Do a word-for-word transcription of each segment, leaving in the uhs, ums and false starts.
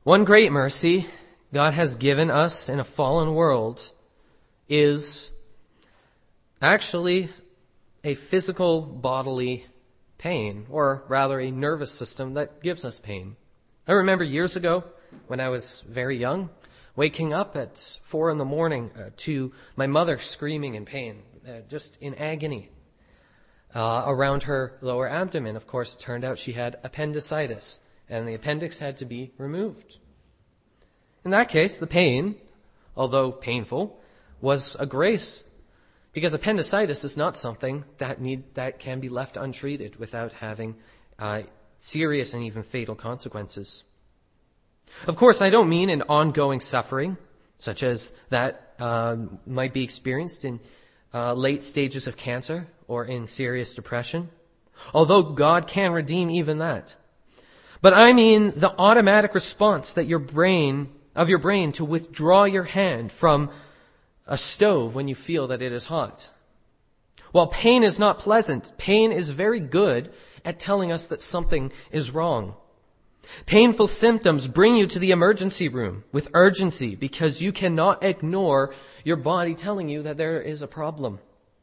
One great mercy God has given us in a fallen world is actually a physical bodily pain, or rather a nervous system that gives us pain. I remember years ago when I was very young, waking up at four in the morning uh, to my mother screaming in pain, uh, just in agony, uh, around her lower abdomen. Of course, it turned out she had appendicitis, and the appendix had to be removed. In that case, the pain, although painful, was a grace, because appendicitis is not something that need that can be left untreated without having uh, serious and even fatal consequences. Of course, I don't mean an ongoing suffering, such as that uh, might be experienced in uh, late stages of cancer or in serious depression, although God can redeem even that. But I mean the automatic response that your brain, of your brain to withdraw your hand from a stove when you feel that it is hot. While pain is not pleasant, pain is very good at telling us that something is wrong. Painful symptoms bring you to the emergency room with urgency because you cannot ignore your body telling you that there is a problem.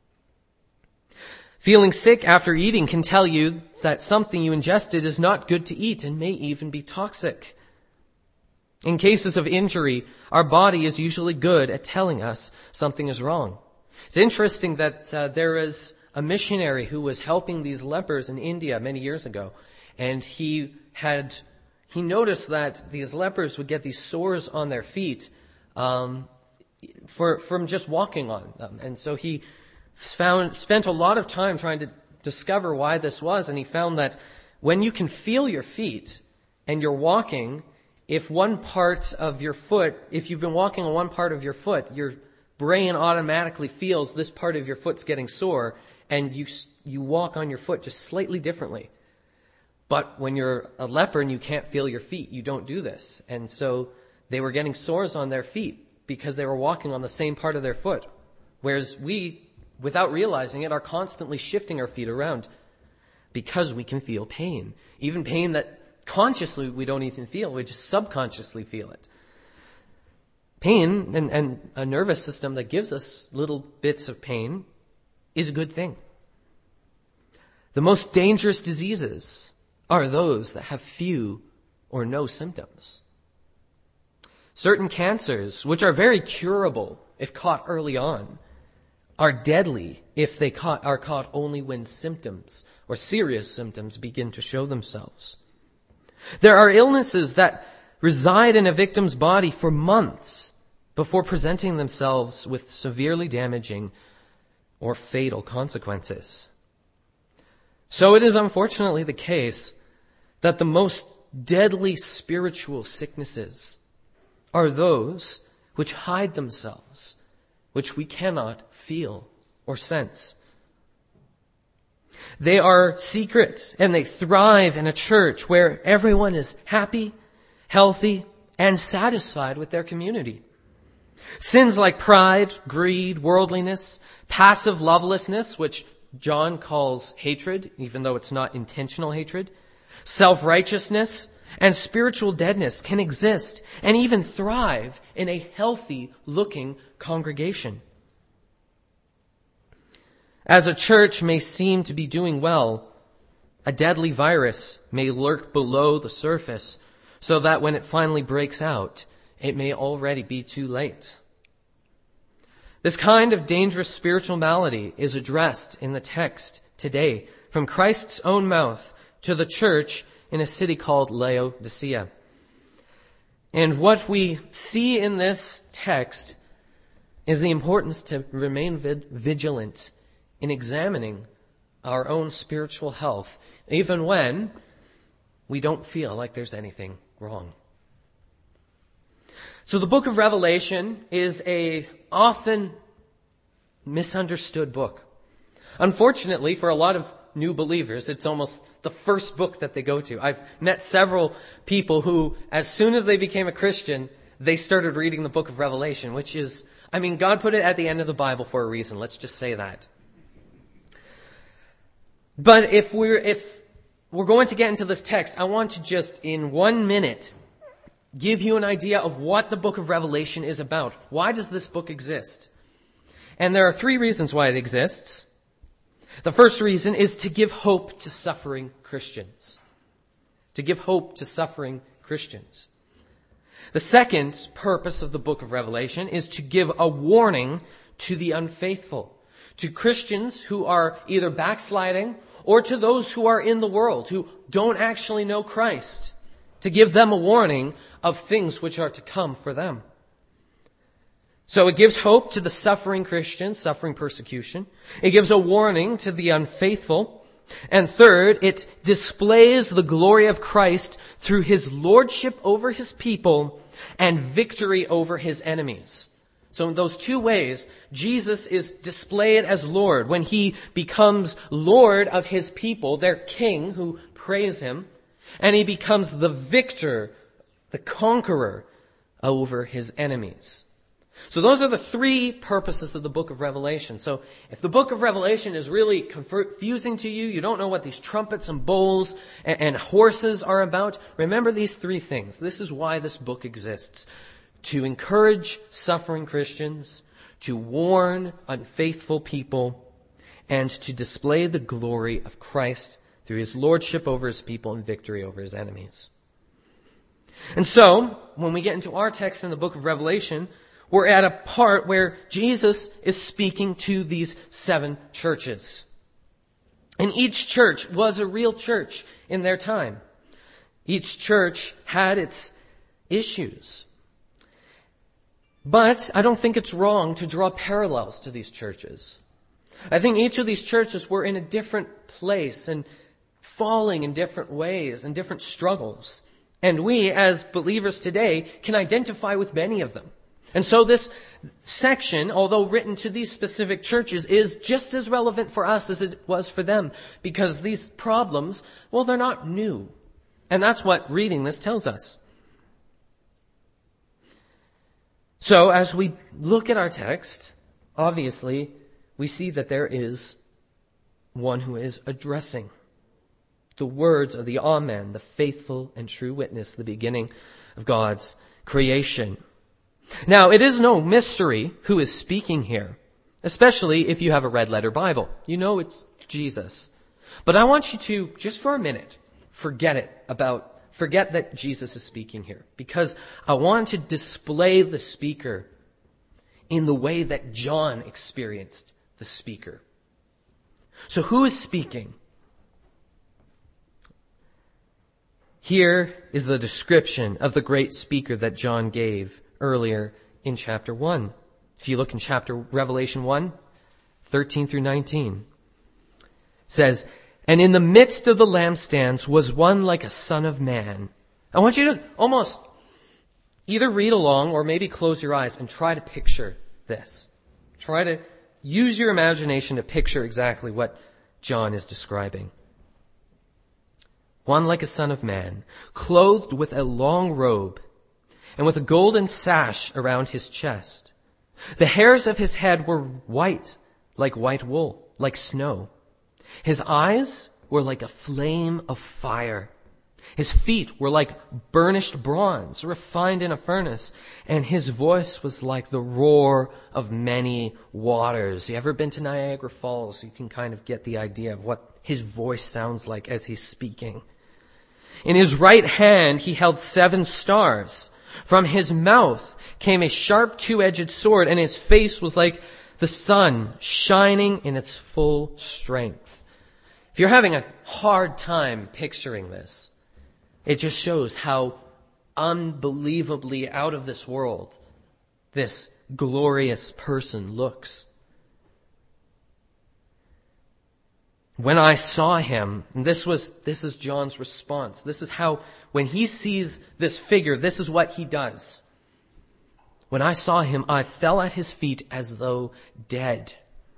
Feeling sick after eating can tell you that something you ingested is not good to eat and may even be toxic. In cases of injury, our body is usually good at telling us something is wrong. It's interesting that uh, there is a missionary who was helping these lepers in India many years ago, and he had he noticed that these lepers would get these sores on their feet um, for from just walking on them, and so he found spent a lot of time trying to discover why this was, and he found that when you can feel your feet and you're walking, if one part of your foot, if you've been walking on one part of your foot, your brain automatically feels this part of your foot's getting sore, and you you walk on your foot just slightly differently. But when you're a leper and you can't feel your feet, you don't do this. And so they were getting sores on their feet because they were walking on the same part of their foot. Whereas we, without realizing it, are constantly shifting our feet around because we can feel pain. Even pain that consciously we don't even feel, we just subconsciously feel it. Pain and, and a nervous system that gives us little bits of pain is a good thing. The most dangerous diseases are those that have few or no symptoms. Certain cancers, which are very curable if caught early on, are deadly if they caught, are caught only when symptoms or serious symptoms begin to show themselves. There are illnesses that reside in a victim's body for months before presenting themselves with severely damaging or fatal consequences. So it is unfortunately the case that the most deadly spiritual sicknesses are those which hide themselves, which we cannot feel or sense. They are secret, and they thrive in a church where everyone is happy, healthy, and satisfied with their community. Sins like pride, greed, worldliness, passive lovelessness, which John calls hatred, even though it's not intentional hatred, self-righteousness, and spiritual deadness can exist and even thrive in a healthy-looking congregation. As a church may seem to be doing well, a deadly virus may lurk below the surface so that when it finally breaks out, it may already be too late. This kind of dangerous spiritual malady is addressed in the text today from Christ's own mouth to the church in a city called Laodicea. And what we see in this text is the importance to remain vigilant in examining our own spiritual health, even when we don't feel like there's anything wrong. So the book of Revelation is a often misunderstood book. Unfortunately, for a lot of new believers, it's almost the first book that they go to. I've met several people who, as soon as they became a Christian, they started reading the book of Revelation, which is, I mean, God put it at the end of the Bible for a reason. Let's just say that. But if we're, if we're going to get into this text, I want to just, in one minute, give you an idea of what the book of Revelation is about. Why does this book exist? And there are three reasons why it exists. The first reason is to give hope to suffering Christians. To give hope to suffering Christians. The second purpose of the book of Revelation is to give a warning to the unfaithful, to Christians who are either backsliding or to those who are in the world, who don't actually know Christ, to give them a warning of things which are to come for them. So it gives hope to the suffering Christians, suffering persecution. It gives a warning to the unfaithful. And third, it displays the glory of Christ through his lordship over his people and victory over his enemies. So in those two ways, Jesus is displayed as Lord when he becomes Lord of his people, their king who praise him, and he becomes the victor, the conqueror over his enemies. So those are the three purposes of the book of Revelation. So if the book of Revelation is really confusing to you, you don't know what these trumpets and bowls and, and horses are about, remember these three things. This is why this book exists. To encourage suffering Christians, to warn unfaithful people, and to display the glory of Christ through his lordship over his people and victory over his enemies. And so, when we get into our text in the book of Revelation, we're at a part where Jesus is speaking to these seven churches. And each church was a real church in their time. Each church had its issues. But I don't think it's wrong to draw parallels to these churches. I think each of these churches were in a different place and falling in different ways and different struggles. And we, as believers today, can identify with many of them. And so this section, although written to these specific churches, is just as relevant for us as it was for them. Because these problems, well, they're not new. And that's what reading this tells us. So as we look at our text, obviously, we see that there is one who is addressing the words of the Amen, the faithful and true witness, the beginning of God's creation. Now, it is no mystery who is speaking here, especially if you have a red letter Bible. You know it's Jesus. But I want you to, just for a minute, forget it about, forget that Jesus is speaking here, because I want to display the speaker in the way that John experienced the speaker. So who is speaking? Here is the description of the great speaker that John gave earlier in chapter one. If you look in chapter Revelation one, thirteen through nineteen, it says, "And in the midst of the lampstands was one like a son of man." I want you to almost either read along or maybe close your eyes and try to picture this. Try to use your imagination to picture exactly what John is describing. One like a son of man, clothed with a long robe, and with a golden sash around his chest. The hairs of his head were white, like white wool, like snow. His eyes were like a flame of fire. His feet were like burnished bronze, refined in a furnace, and his voice was like the roar of many waters. You ever been to Niagara Falls? You can kind of get the idea of what his voice sounds like as he's speaking. In his right hand he held seven stars. From his mouth came a sharp two-edged sword, and his face was like the sun shining in its full strength. If you're having a hard time picturing this, it just shows how unbelievably out of this world this glorious person looks. When I saw him, and this was, this is John's response. This is how, when he sees this figure, this is what he does. When I saw him, I fell at his feet as though dead.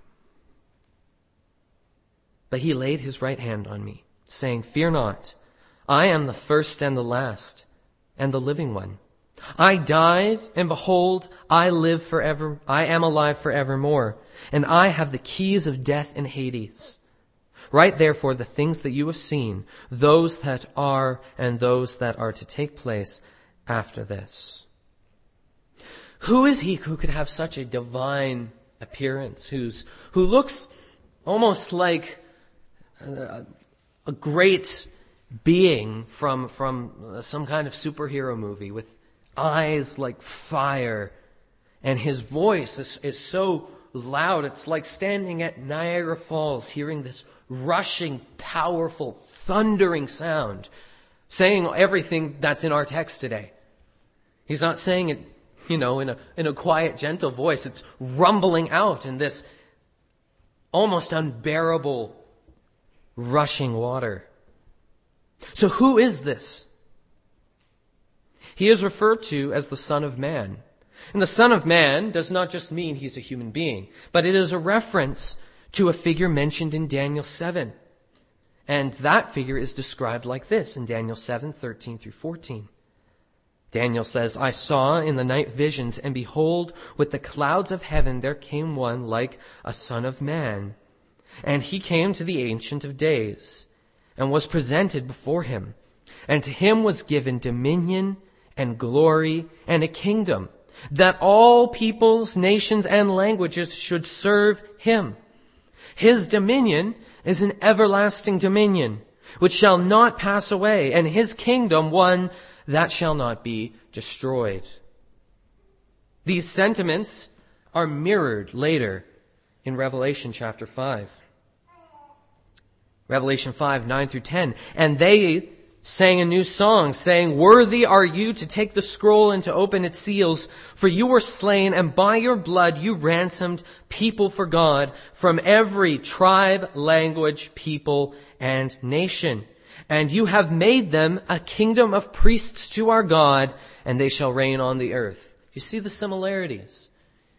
But he laid his right hand on me, saying, "Fear not, I am the first and the last, and the living one. I died, and behold, I live forever. I am alive forevermore, and I have the keys of death and Hades. Write therefore the things that you have seen, those that are and those that are to take place after this. Who is he who could have such a divine appearance, who's, who looks almost like a, a great being from, from some kind of superhero movie with eyes like fire, and his voice is, is so loud, it's like standing at Niagara Falls, hearing this rushing, powerful, thundering sound, saying everything that's in our text today. He's not saying it, you know, in a, in a quiet, gentle voice. It's rumbling out in this almost unbearable, rushing water. So who is this? He is referred to as the Son of Man. And the Son of Man does not just mean he's a human being, but it is a reference to a figure mentioned in Daniel seven. And that figure is described like this in Daniel seven, thirteen through fourteen. Daniel says, I saw in the night visions, and behold, with the clouds of heaven there came one like a son of man. And he came to the Ancient of Days, and was presented before him. And to him was given dominion and glory and a kingdom, that all peoples, nations, and languages should serve him. His dominion is an everlasting dominion, which shall not pass away, and his kingdom one that shall not be destroyed. These sentiments are mirrored later in Revelation chapter five. Revelation five, nine through ten. And they sang a new song, saying, Worthy are you to take the scroll and to open its seals, for you were slain, and by your blood you ransomed people for God from every tribe, language, people, and nation. And you have made them a kingdom of priests to our God, and they shall reign on the earth. You see the similarities.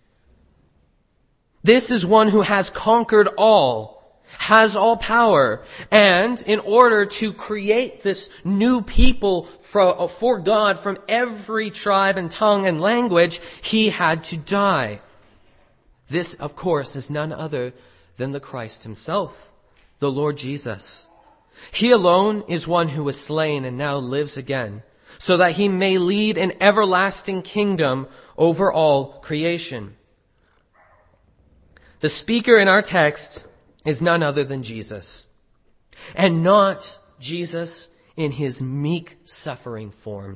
This is one who has conquered all, has all power, and in order to create this new people for, for God from every tribe and tongue and language, he had to die. This, of course, is none other than the Christ himself, the Lord Jesus. He alone is one who was slain and now lives again, so that he may lead an everlasting kingdom over all creation. The speaker in our text is none other than Jesus, and not Jesus in his meek suffering form,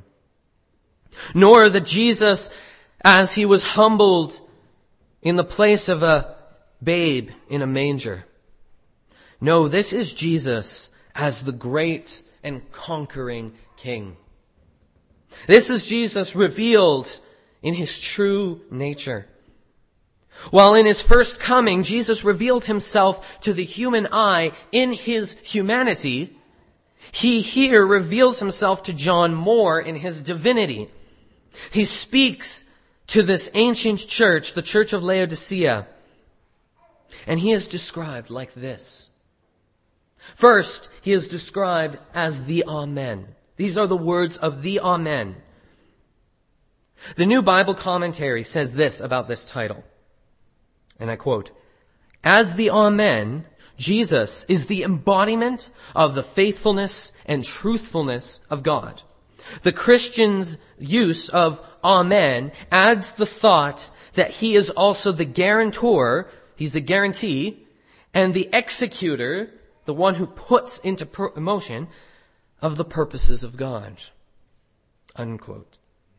nor the Jesus as he was humbled in the place of a babe in a manger. No, this is Jesus as the great and conquering King. This is Jesus revealed in his true nature. While in his first coming, Jesus revealed himself to the human eye in his humanity, he here reveals himself to John more in his divinity. He speaks to this ancient church, the church of Laodicea, and he is described like this. First, he is described as the Amen. These are the words of the Amen. The New Bible Commentary says this about this title, and I quote, As the Amen, Jesus is the embodiment of the faithfulness and truthfulness of God. The Christian's use of Amen adds the thought that he is also the guarantor, he's the guarantee, and the executor, the one who puts into motion of the purposes of God. Unquote.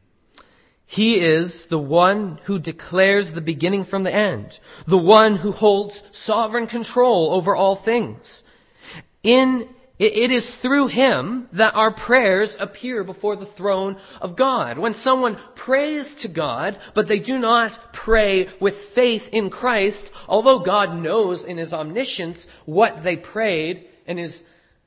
He is the one who declares the beginning from the end, the one who holds sovereign control over all things. In It is through him that our prayers appear before the throne of God. When someone prays to God, but they do not pray with faith in Christ, although God knows in his omniscience what they prayed, and his,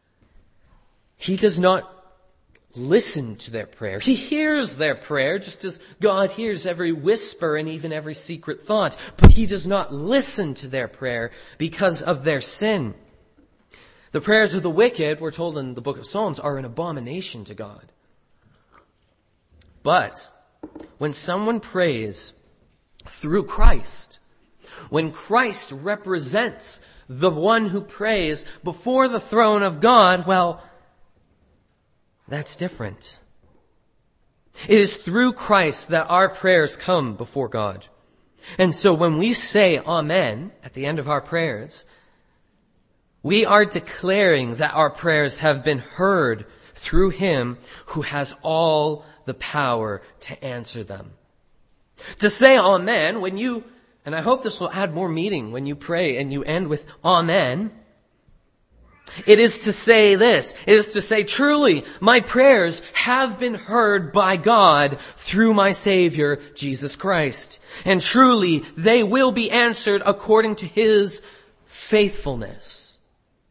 he does not listen to their prayer. He hears their prayer, just as God hears every whisper and even every secret thought, but he does not listen to their prayer because of their sin. The prayers of the wicked, we're told in the book of Psalms, are an abomination to God. But when someone prays through Christ, when Christ represents the one who prays before the throne of God, well, that's different. It is through Christ that our prayers come before God. And so when we say Amen at the end of our prayers, we are declaring that our prayers have been heard through Him who has all the power to answer them. To say Amen, when you, and I hope this will add more meaning when you pray and you end with Amen, it is to say this. It is to say, truly, my prayers have been heard by God through my Savior, Jesus Christ. And truly, they will be answered according to His faithfulness.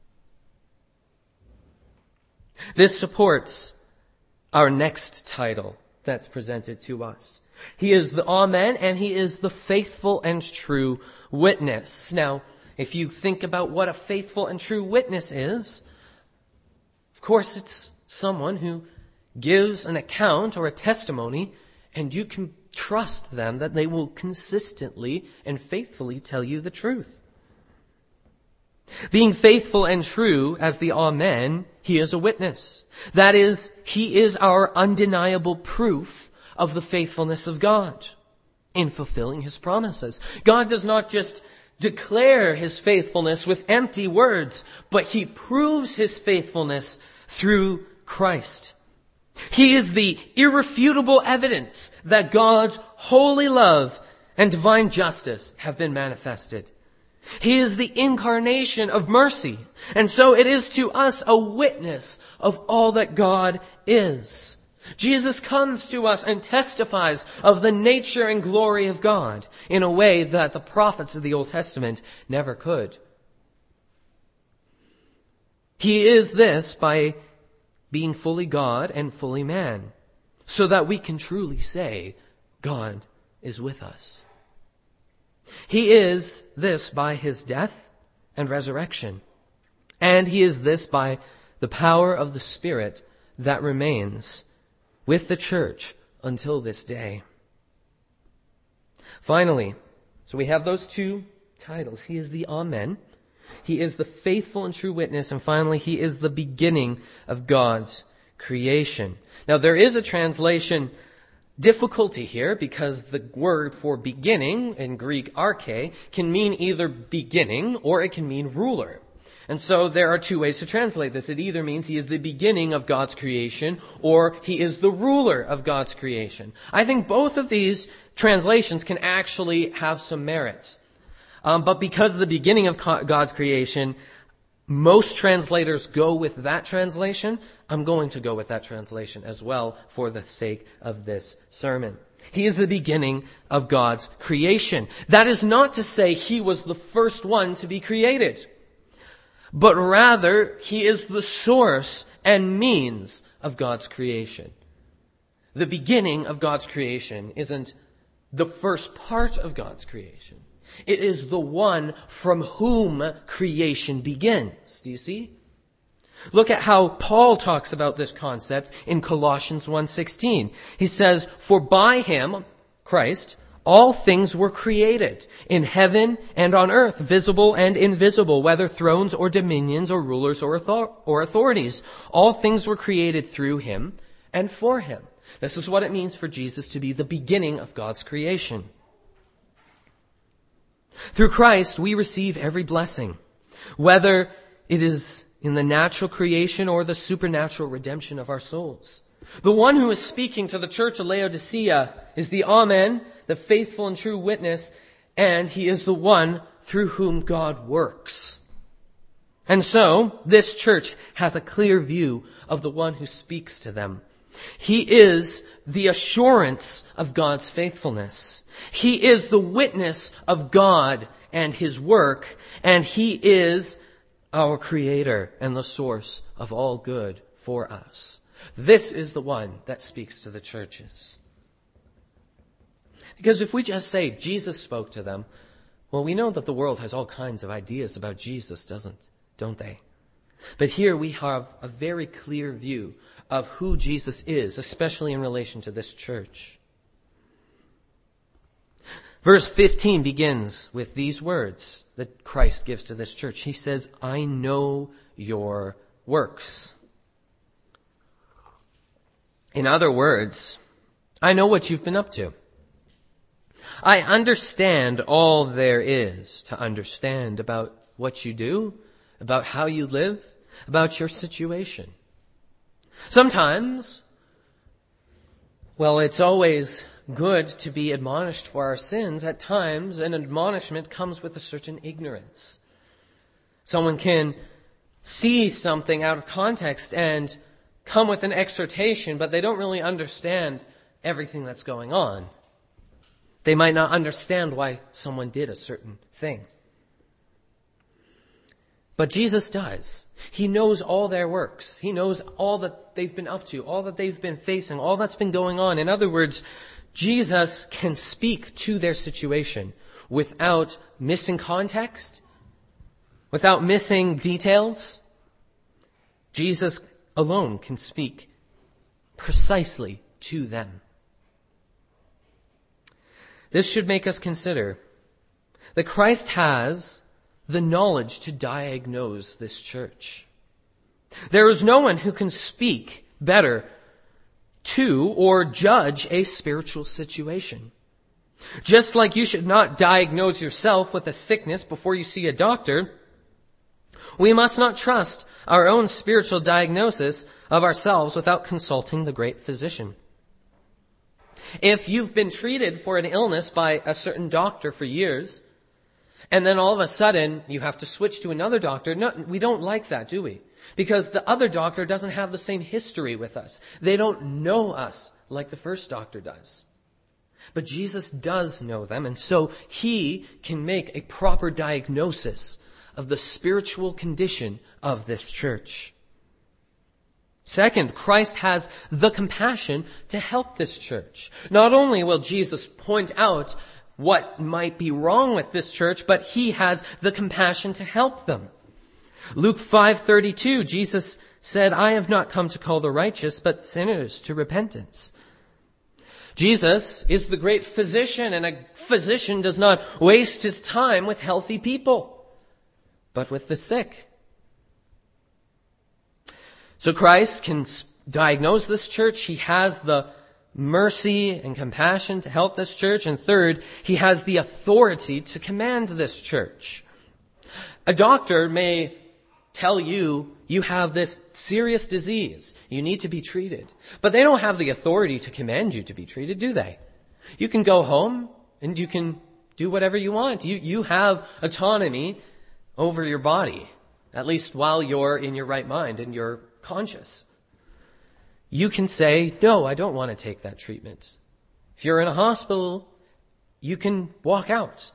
This supports our next title that's presented to us. He is the Amen, and He is the faithful and true witness. Now, if you think about what a faithful and true witness is, of course it's someone who gives an account or a testimony, and you can trust them that they will consistently and faithfully tell you the truth. Being faithful and true as the Amen, He is a witness. That is, He is our undeniable proof of the faithfulness of God in fulfilling His promises. God does not just declare His faithfulness with empty words, but He proves His faithfulness through Christ. He is the irrefutable evidence that God's holy love and divine justice have been manifested. He is the incarnation of mercy, and so it is to us a witness of all that God is. Jesus comes to us and testifies of the nature and glory of God in a way that the prophets of the Old Testament never could. He is this by being fully God and fully man, so that we can truly say, God is with us. He is this by His death and resurrection, and He is this by the power of the Spirit that remains with the church until this day. Finally, so we have those two titles. He is the Amen. He is the faithful and true witness. And finally, He is the beginning of God's creation. Now, there is a translation difficulty here because the word for beginning in Greek arche can mean either beginning or it can mean ruler. And so there are two ways to translate this. It either means He is the beginning of God's creation or He is the ruler of God's creation. I think both of these translations can actually have some merit. Um, but because of the beginning of God's creation, most translators go with that translation. I'm going to go with that translation as well for the sake of this sermon. He is the beginning of God's creation. That is not to say He was the first one to be created, but rather He is the source and means of God's creation. The beginning of God's creation isn't the first part of God's creation. It is the one from whom creation begins. Do you see? Look at how Paul talks about this concept in Colossians one sixteen. He says, "For by Him, Christ, all things were created in heaven and on earth, visible and invisible, whether thrones or dominions or rulers or author- or authorities. All things were created through Him and for Him." This is what it means for Jesus to be the beginning of God's creation. Through Christ, we receive every blessing, whether it is in the natural creation or the supernatural redemption of our souls. The one who is speaking to the church of Laodicea is the Amen, the faithful and true witness, and He is the one through whom God works. And so, this church has a clear view of the one who speaks to them. He is the assurance of God's faithfulness. He is the witness of God and His work, and He is our Creator and the source of all good for us. This is the one that speaks to the churches. Because if we just say Jesus spoke to them, well, we know that the world has all kinds of ideas about Jesus, doesn't, don't they? But here we have a very clear view of who Jesus is, especially in relation to this church. Verse fifteen begins with these words that Christ gives to this church. He says, "I know your works." In other words, I know what you've been up to. I understand all there is to understand about what you do, about how you live, about your situation. Sometimes, well, it's always good to be admonished for our sins. At times, an admonishment comes with a certain ignorance. Someone can see something out of context and come with an exhortation, but they don't really understand everything that's going on. They might not understand why someone did a certain thing. But Jesus does. He knows all their works. He knows all that they've been up to, all that they've been facing, all that's been going on. In other words, Jesus can speak to their situation without missing context, without missing details. Jesus alone can speak precisely to them. This should make us consider that Christ has the knowledge to diagnose this church. There is no one who can speak better to or judge a spiritual situation. Just like you should not diagnose yourself with a sickness before you see a doctor, we must not trust our own spiritual diagnosis of ourselves without consulting the great physician. If you've been treated for an illness by a certain doctor for years, and then all of a sudden you have to switch to another doctor, no, we don't like that, do we? Because the other doctor doesn't have the same history with us. They don't know us like the first doctor does. But Jesus does know them, and so he can make a proper diagnosis of the spiritual condition of this church. Second, Christ has the compassion to help this church. Not only will Jesus point out what might be wrong with this church, but he has the compassion to help them. Luke five thirty-two, Jesus said, "I have not come to call the righteous, but sinners to repentance." Jesus is the great physician, and a physician does not waste his time with healthy people, but with the sick. So Christ can diagnose this church. He has the mercy and compassion to help this church. And third, he has the authority to command this church. A doctor may tell you, you have this serious disease. You need to be treated. But they don't have the authority to command you to be treated, do they? You can go home and you can do whatever you want. You, you have autonomy over your body, at least while you're in your right mind and you're conscious. You can say, no, I don't want to take that treatment. If you're in a hospital, you can walk out.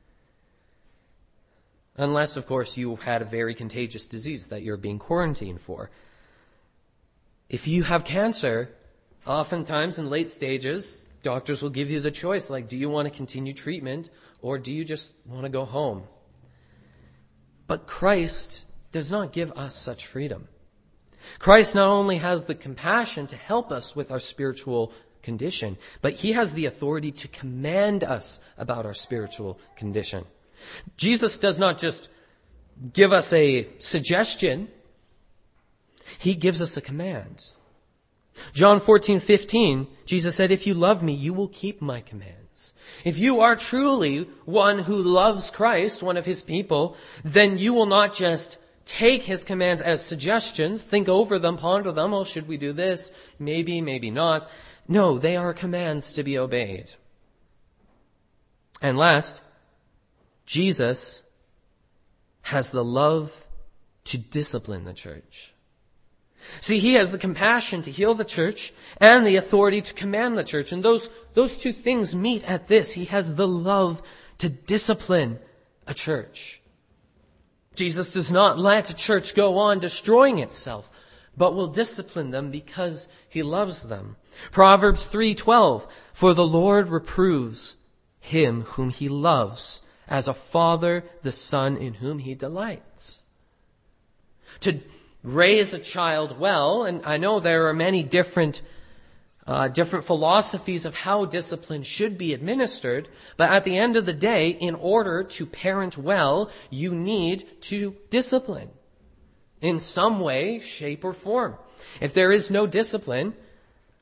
Unless, of course, you had a very contagious disease that you're being quarantined for. If you have cancer, oftentimes in late stages, doctors will give you the choice, like, do you want to continue treatment or do you just want to go home? But Christ does not give us such freedom. Christ not only has the compassion to help us with our spiritual condition, but he has the authority to command us about our spiritual condition. Jesus does not just give us a suggestion. He gives us a command. John fourteen fifteen, Jesus said, "If you love me, you will keep my commands." If you are truly one who loves Christ, one of his people, then you will not just take his commands as suggestions, think over them, ponder them. Oh, should we do this? Maybe, maybe not. No, they are commands to be obeyed. And last, Jesus has the love to discipline the church. See, he has the compassion to heal the church and the authority to command the church. And those, those two things meet at this. He has the love to discipline a church. Jesus does not let a church go on destroying itself, but will discipline them because he loves them. Proverbs three twelve, "For the Lord reproves him whom he loves, as a father the son in whom he delights." To raise a child well, and I know there are many different uh, different philosophies of how discipline should be administered, but at the end of the day, in order to parent well, you need to discipline in some way, shape, or form. If there is no discipline,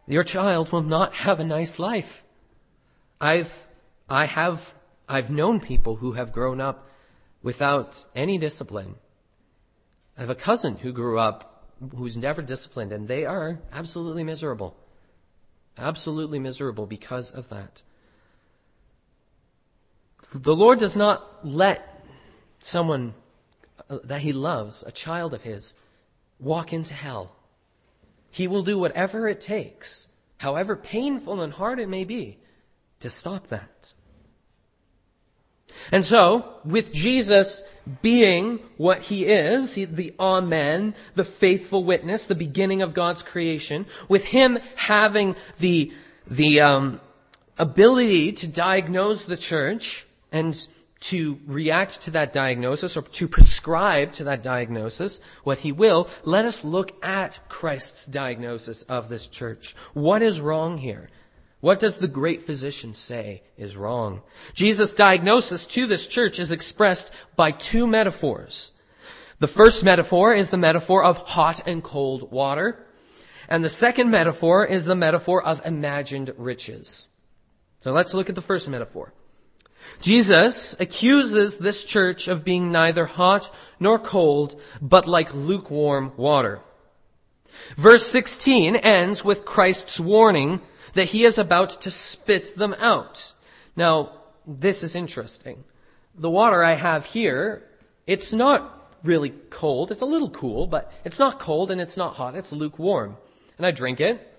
your child will not have a nice life. I've, I have, I've known people who have grown up without any discipline. I have a cousin who grew up who's never disciplined, and they are absolutely miserable. Absolutely miserable because of that. The Lord does not let someone that he loves, a child of his, walk into hell. He will do whatever it takes, however painful and hard it may be, to stop that. And so, with Jesus being what he is, the Amen, the faithful witness, the beginning of God's creation, with him having the, the um, ability to diagnose the church and to react to that diagnosis, or to prescribe to that diagnosis what he will, let us look at Christ's diagnosis of this church. What is wrong here? What does the great physician say is wrong? Jesus' diagnosis to this church is expressed by two metaphors. The first metaphor is the metaphor of hot and cold water. And the second metaphor is the metaphor of imagined riches. So let's look at the first metaphor. Jesus accuses this church of being neither hot nor cold, but like lukewarm water. Verse sixteen ends with Christ's warning that he is about to spit them out. Now, this is interesting. The water I have here, it's not really cold. It's a little cool, but it's not cold and it's not hot. It's lukewarm. And I drink it.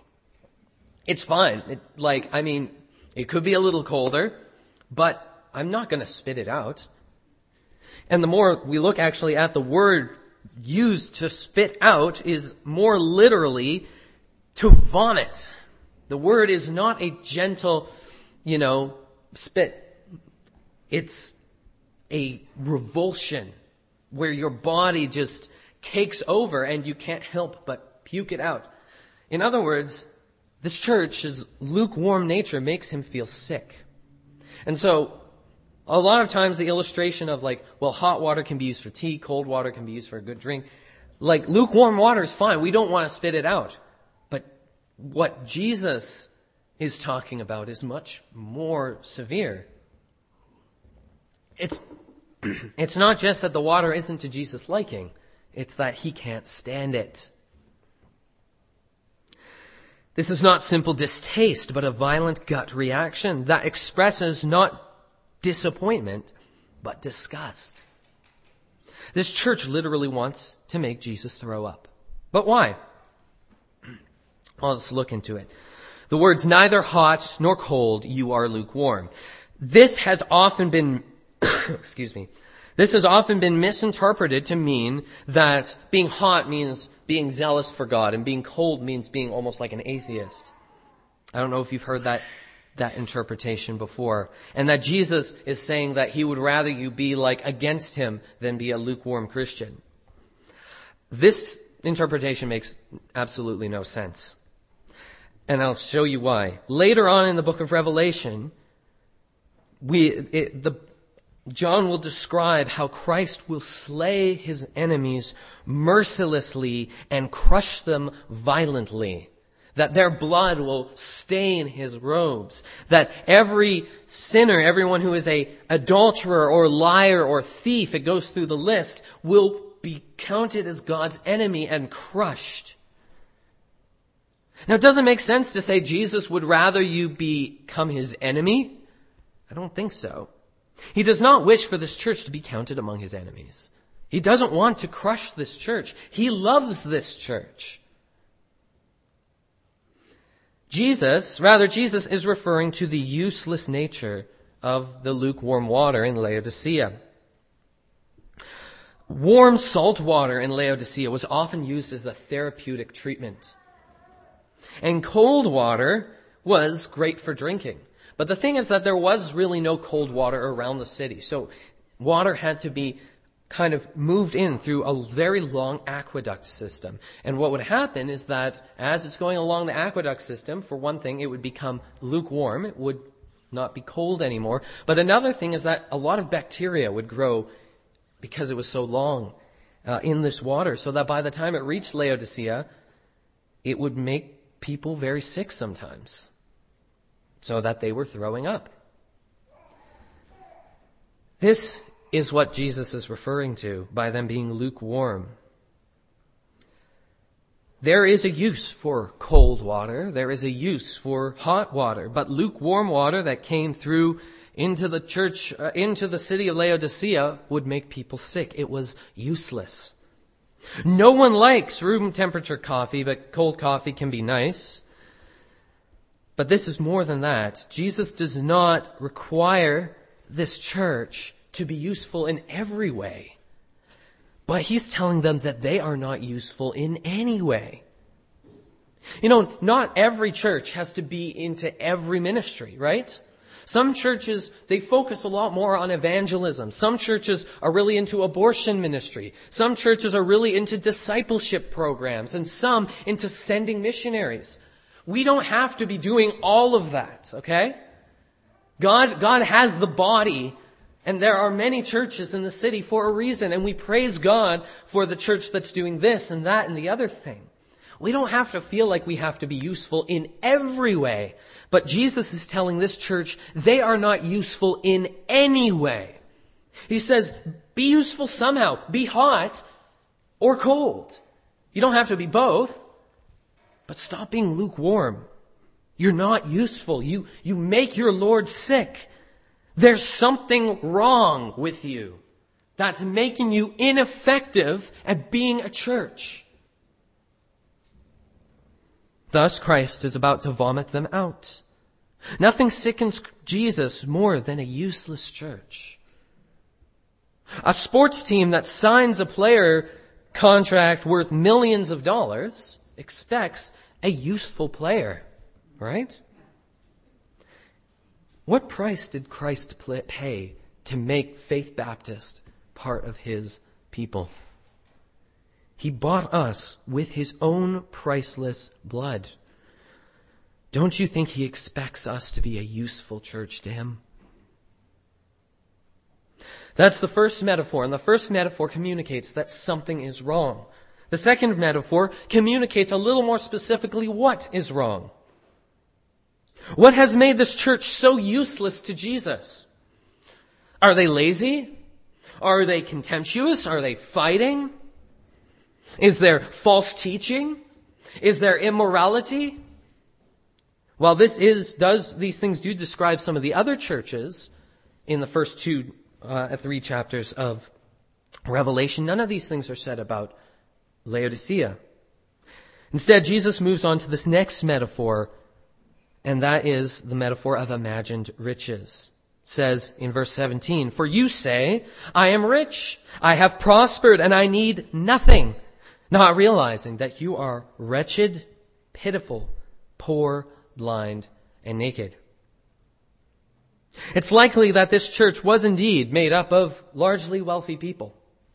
It's fine. It, like, I mean, it could be a little colder, but I'm not going to spit it out. And the more we look actually at the word used to spit out is more literally to vomit. The word is not a gentle, you know, spit. It's a revulsion where your body just takes over and you can't help but puke it out. In other words, this church's lukewarm nature makes him feel sick. And so, a lot of times the illustration of like, well, hot water can be used for tea, cold water can be used for a good drink. Like, lukewarm water is fine. We don't want to spit it out. What Jesus is talking about is much more severe. It's, it's not just that the water isn't to Jesus' liking. It's that he can't stand it. This is not simple distaste, but a violent gut reaction that expresses not disappointment, but disgust. This church literally wants to make Jesus throw up. But why? Well, let's look into it. The words neither hot nor cold, you are lukewarm. This has often been, excuse me, this has often been misinterpreted to mean that being hot means being zealous for God and being cold means being almost like an atheist. I don't know if you've heard that, that interpretation before. And that Jesus is saying that he would rather you be like against him than be a lukewarm Christian. This interpretation makes absolutely no sense. And I'll show you why. Later on in the book of Revelation, we it, the John will describe how Christ will slay his enemies mercilessly and crush them violently. That their blood will stain his robes. That every sinner, everyone who is a adulterer or liar or thief, it goes through the list, will be counted as God's enemy and crushed. Now, it doesn't make sense to say Jesus would rather you become his enemy. I don't think so. He does not wish for this church to be counted among his enemies. He doesn't want to crush this church. He loves this church. Jesus, rather, Jesus is referring to the useless nature of the lukewarm water in Laodicea. Warm salt water in Laodicea was often used as a therapeutic treatment. And cold water was great for drinking. But the thing is that there was really no cold water around the city. So water had to be kind of moved in through a very long aqueduct system. And what would happen is that as it's going along the aqueduct system, for one thing, it would become lukewarm. It would not be cold anymore. But another thing is that a lot of bacteria would grow because it was so long uh, in this water, so that by the time it reached Laodicea, it would make people very sick sometimes, so that they were throwing up. This is what Jesus is referring to by them being lukewarm. There is a use for cold water. There is a use for hot water. But lukewarm water that came through into the church, uh, into the city of Laodicea would make people sick. It was useless. No one likes room temperature coffee, but cold coffee can be nice. But this is more than that. Jesus does not require this church to be useful in every way. But he's telling them that they are not useful in any way. You know, not every church has to be into every ministry, right? Some churches, they focus a lot more on evangelism. Some churches are really into abortion ministry. Some churches are really into discipleship programs, and some into sending missionaries. We don't have to be doing all of that, okay? God, God has the body. And there are many churches in the city for a reason, and we praise God for the church that's doing this and that and the other thing. We don't have to feel like we have to be useful in every way, but Jesus is telling this church they are not useful in any way. He says, be useful somehow, be hot or cold. You don't have to be both, but stop being lukewarm. You're not useful. You, you make your Lord sick. There's something wrong with you that's making you ineffective at being a church. Thus, Christ is about to vomit them out. Nothing sickens Jesus more than a useless church. A sports team that signs a player contract worth millions of dollars expects a useful player, right? What price did Christ pay to make Faith Baptist part of his people? He bought us with his own priceless blood. Don't you think he expects us to be a useful church to him? That's the first metaphor, and the first metaphor communicates that something is wrong. The second metaphor communicates a little more specifically what is wrong. What has made this church so useless to Jesus? Are they lazy? Are they contemptuous? Are they fighting? Is there false teaching? Is there immorality? While this is, does, these things do describe some of the other churches in the first two, uh, three chapters of Revelation, none of these things are said about Laodicea. Instead, Jesus moves on to this next metaphor, and that is the metaphor of imagined riches. It says in verse seventeen, "For you say, I am rich, I have prospered, and I need nothing, not realizing that you are wretched, pitiful, poor, blind, and naked." It's likely that this church was indeed made up of largely wealthy people,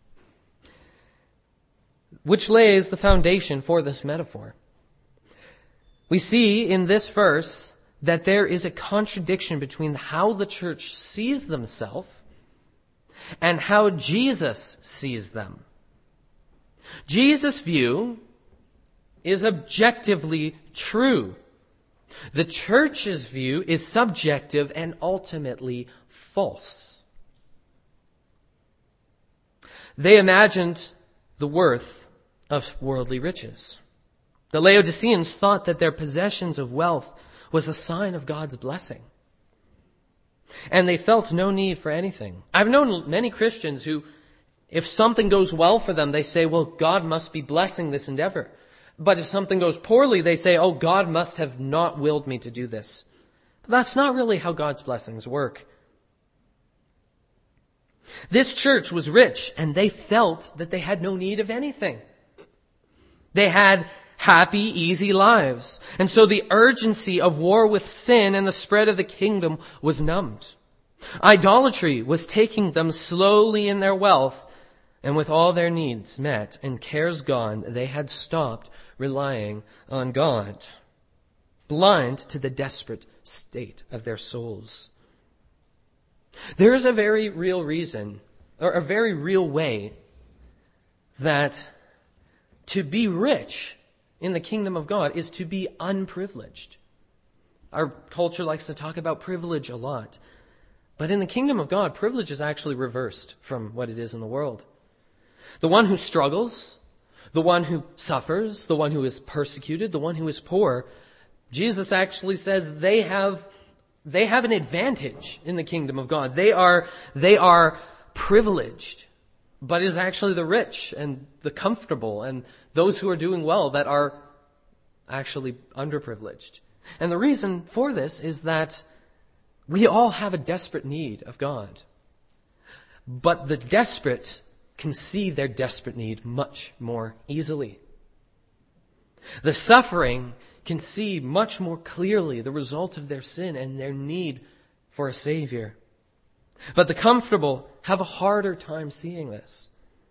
which lays the foundation for this metaphor. We see in this verse that there is a contradiction between how the church sees themselves and how Jesus sees them. Jesus' view is objectively true. The church's view is subjective and ultimately false. They imagined the worth of worldly riches. The Laodiceans thought that their possessions of wealth was a sign of God's blessing. And they felt no need for anything. I've known many Christians who, if something goes well for them, they say, well, God must be blessing this endeavor. But if something goes poorly, they say, oh, God must have not willed me to do this. But that's not really how God's blessings work. This church was rich, and they felt that they had no need of anything. They had happy, easy lives. And so the urgency of war with sin and the spread of the kingdom was numbed. Idolatry was taking them slowly in their wealth, and with all their needs met and cares gone, they had stopped relying on God, blind to the desperate state of their souls. There is a very real reason, or a very real way, that to be rich in the kingdom of God is to be unprivileged. Our culture likes to talk about privilege a lot. But in the kingdom of God, privilege is actually reversed from what it is in the world. The one who struggles, the one who suffers, the one who is persecuted, the one who is poor, Jesus actually says they have, they have an advantage in the kingdom of God. They are, they are privileged, but it is actually the rich and the comfortable and those who are doing well that are actually underprivileged. And the reason for this is that we all have a desperate need of God. But the desperate can see their desperate need much more easily. The suffering can see much more clearly the result of their sin and their need for a Savior. But the comfortable have a harder time seeing this.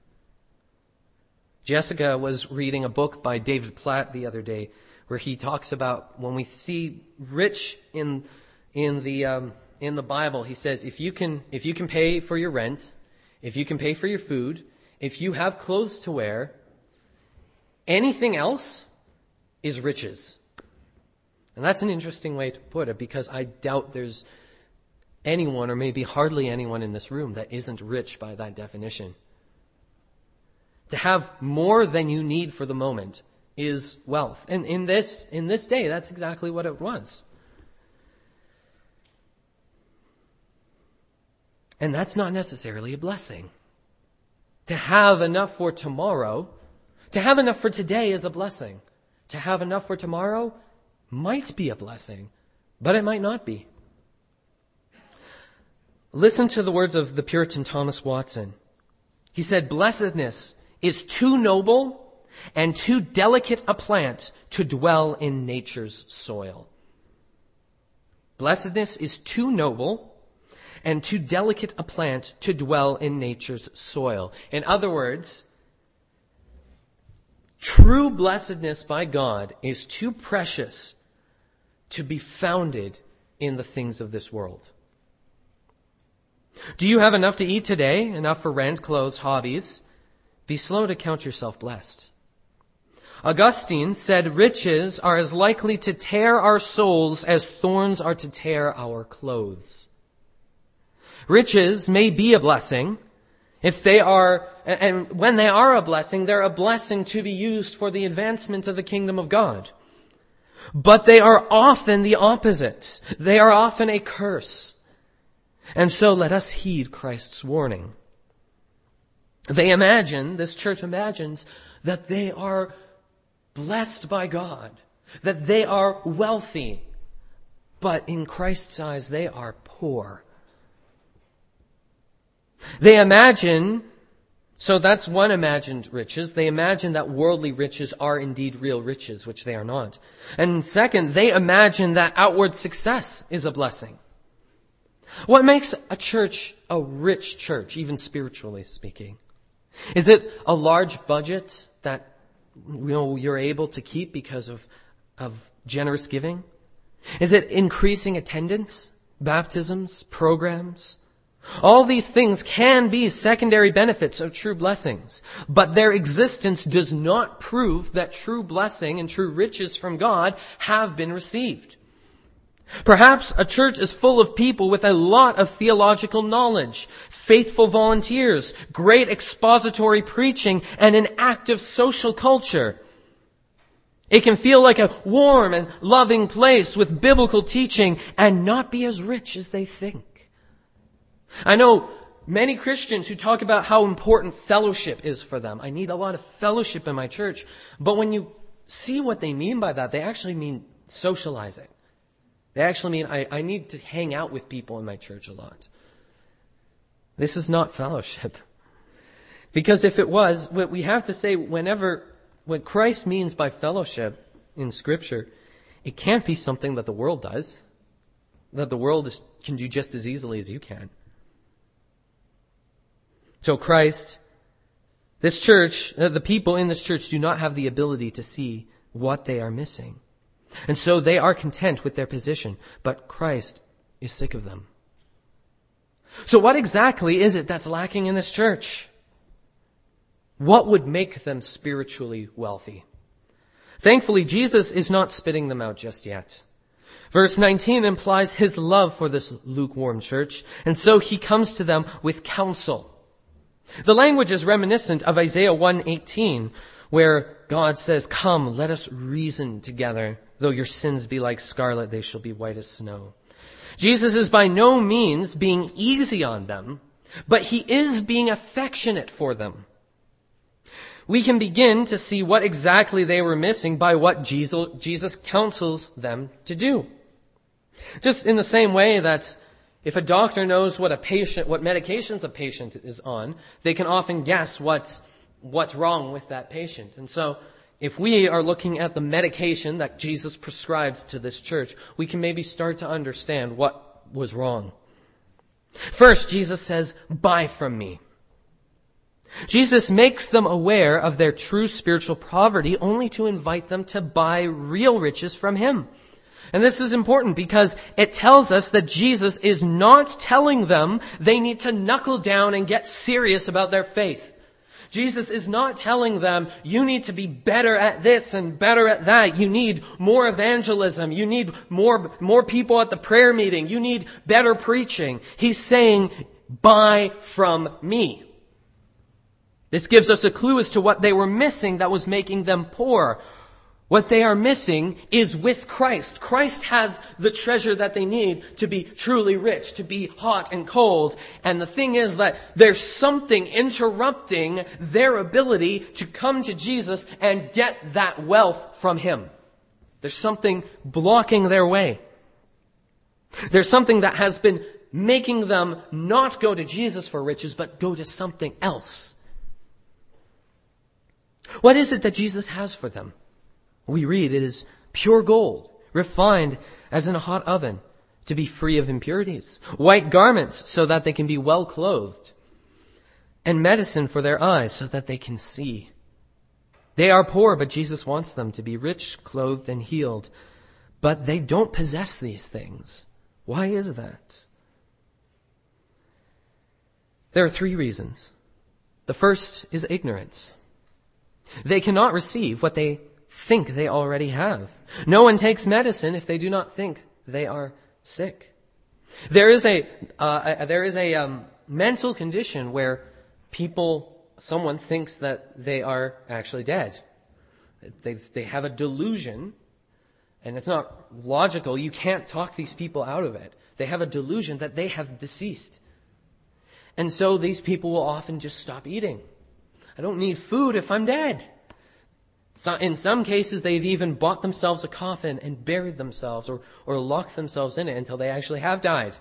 Jessica was reading a book by David Platt the other day where he talks about when we see rich in in the um, in the Bible, he says if you can if you can pay for your rent, if you can pay for your food, if you have clothes to wear, anything else is riches. And that's an interesting way to put it, because I doubt there's anyone, or maybe hardly anyone in this room, that isn't rich by that definition. To have more than you need for the moment is wealth. And in this, in this day, that's exactly what it was. And that's not necessarily a blessing. To have enough for tomorrow, to have enough for today is a blessing. To have enough for tomorrow might be a blessing, but it might not be. Listen to the words of the Puritan Thomas Watson. He said, "Blessedness is too noble and too delicate a plant to dwell in nature's soil." Blessedness is too noble and too delicate a plant to dwell in nature's soil. In other words, true blessedness by God is too precious to be founded in the things of this world. Do you have enough to eat today? Enough for rent, clothes, hobbies? Be slow to count yourself blessed. Augustine said riches are as likely to tear our souls as thorns are to tear our clothes. Riches may be a blessing if they are, and when they are a blessing, they're a blessing to be used for the advancement of the kingdom of God. But they are often the opposite. They are often a curse. And so let us heed Christ's warning. They imagine, this church imagines, that they are blessed by God, that they are wealthy, but in Christ's eyes they are poor. They imagine, so that's one imagined riches. They imagine that worldly riches are indeed real riches, which they are not. And second, they imagine that outward success is a blessing. What makes a church a rich church, even spiritually speaking? Is it a large budget that, you know, you're able to keep because of, of generous giving? Is it increasing attendance, baptisms, programs? All these things can be secondary benefits of true blessings, but their existence does not prove that true blessing and true riches from God have been received. Perhaps a church is full of people with a lot of theological knowledge, faithful volunteers, great expository preaching, and an active social culture. It can feel like a warm and loving place with biblical teaching and not be as rich as they think. I know many Christians who talk about how important fellowship is for them. I need a lot of fellowship in my church. But when you see what they mean by that, they actually mean socializing. They actually mean I, I need to hang out with people in my church a lot. This is not fellowship. Because if it was, what we have to say, whenever, what Christ means by fellowship in Scripture, it can't be something that the world does, that the world is, can do just as easily as you can. So Christ, this church, the people in this church do not have the ability to see what they are missing. And so they are content with their position, but Christ is sick of them. So what exactly is it that's lacking in this church? What would make them spiritually wealthy? Thankfully, Jesus is not spitting them out just yet. Verse nineteen implies his love for this lukewarm church, and so he comes to them with counsel. The language is reminiscent of Isaiah one eighteen, where God says, "Come, let us reason together. Though your sins be like scarlet, they shall be white as snow." Jesus is by no means being easy on them, but he is being affectionate for them. We can begin to see what exactly they were missing by what Jesus, Jesus counsels them to do. Just in the same way that if a doctor knows what a patient, what medications a patient is on, they can often guess what's, what's wrong with that patient. And so if we are looking at the medication that Jesus prescribed to this church, we can maybe start to understand what was wrong. First, Jesus says, "Buy from me." Jesus makes them aware of their true spiritual poverty only to invite them to buy real riches from him. And this is important because it tells us that Jesus is not telling them they need to knuckle down and get serious about their faith. Jesus is not telling them, you need to be better at this and better at that. You need more evangelism. You need more, more people at the prayer meeting. You need better preaching. He's saying, buy from me. This gives us a clue as to what they were missing that was making them poor. What they are missing is with Christ. Christ has the treasure that they need to be truly rich, to be hot and cold. And the thing is that there's something interrupting their ability to come to Jesus and get that wealth from him. There's something blocking their way. There's something that has been making them not go to Jesus for riches, but go to something else. What is it that Jesus has for them? We read it is pure gold, refined as in a hot oven, to be free of impurities, white garments so that they can be well clothed, and medicine for their eyes so that they can see. They are poor, but Jesus wants them to be rich, clothed, and healed. But they don't possess these things. Why is that? There are three reasons. The first is ignorance. They cannot receive what they think they already have. No one takes medicine if they do not think they are sick. There is a, uh, a there is a um, mental condition where people, someone thinks that they are actually dead. They they have a delusion, and it's not logical. You can't talk these people out of it. They have a delusion that they have deceased. And so these people will often just stop eating. I don't need food if I'm dead. So in some cases, they've even bought themselves a coffin and buried themselves or, or locked themselves in it until they actually have died.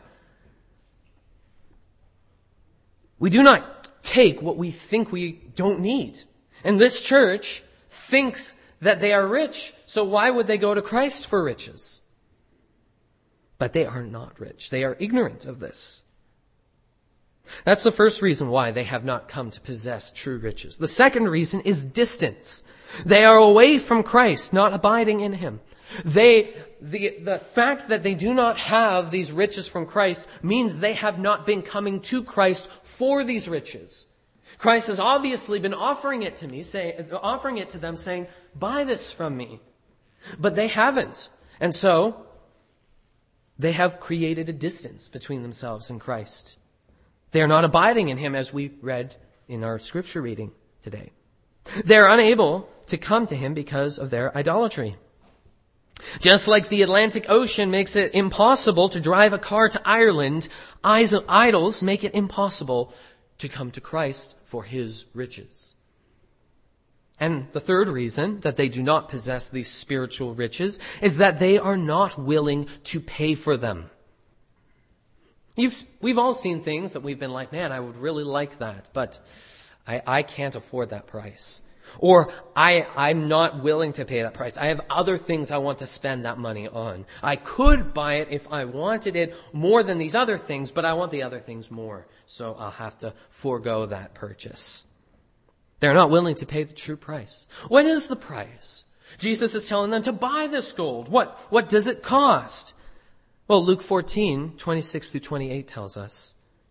We do not take what we think we don't need. And this church thinks that they are rich, so why would they go to Christ for riches? But they are not rich. They are ignorant of this. That's the first reason why they have not come to possess true riches. The second reason is distance. They are away from Christ, not abiding in him. They, the, the fact that they do not have these riches from Christ means they have not been coming to Christ for these riches. Christ has obviously been offering it to me, say, offering it to them, saying, buy this from me. But they haven't. And so, they have created a distance between themselves and Christ. They are not abiding in him, as we read in our scripture reading today. They are unable to come to him because of their idolatry. Just like the Atlantic Ocean makes it impossible to drive a car to Ireland, idols make it impossible to come to Christ for his riches. And the third reason that they do not possess these spiritual riches is that they are not willing to pay for them. You've, we've all seen things that we've been like, man, I would really like that, but I, I can't afford that price. Or I, I'm not willing to pay that price. I have other things I want to spend that money on. I could buy it if I wanted it more than these other things, but I want the other things more. So I'll have to forego that purchase. They're not willing to pay the true price. What is the price? Jesus is telling them to buy this gold. What, what does it cost? Well, Luke fourteen, twenty-six through twenty-eight tells us.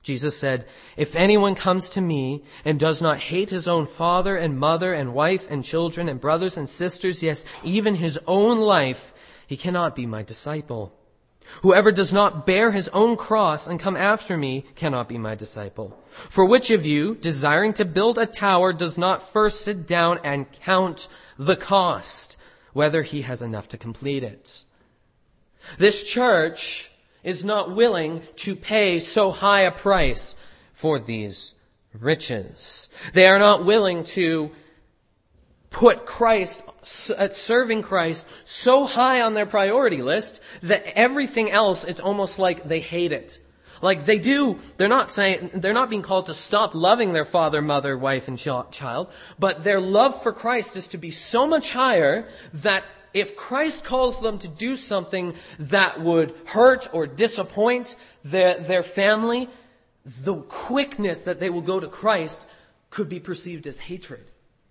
Jesus said, "If anyone comes to me and does not hate his own father and mother and wife and children and brothers and sisters, yes, even his own life, he cannot be my disciple. Whoever does not bear his own cross and come after me cannot be my disciple. For which of you, desiring to build a tower, does not first sit down and count the cost, whether he has enough to complete it?" This church is not willing to pay so high a price for these riches. They are not willing to put Christ, serving Christ, so high on their priority list that everything else, it's almost like they hate it. Like they do, they're not saying, they're not being called to stop loving their father, mother, wife, and child, but their love for Christ is to be so much higher that if Christ calls them to do something that would hurt or disappoint their, their family, the quickness that they will go to Christ could be perceived as hatred.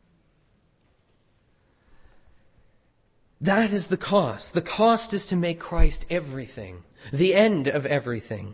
That is the cost. The cost is to make Christ everything, the end of everything.